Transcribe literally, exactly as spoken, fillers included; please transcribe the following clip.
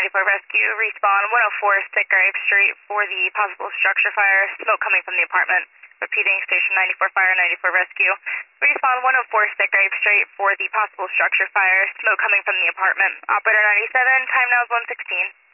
ninety-four Rescue, respawn one oh four Stick Grape Street for the possible structure fire, smoke coming from the apartment. Repeating, Station ninety-four Fire, ninety-four Rescue. Respawn one oh four Stick Grape Street for the possible structure fire, smoke coming from the apartment. Operator ninety-seven, time now is one sixteen.